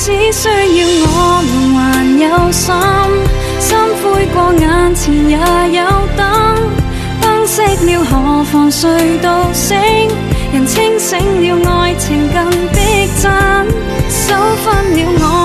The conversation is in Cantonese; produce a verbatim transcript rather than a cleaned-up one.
只需要我們還有心，心灰過眼前也有燈，燈熄了何妨誰獨醒，人清醒了愛情更逼真，手分了我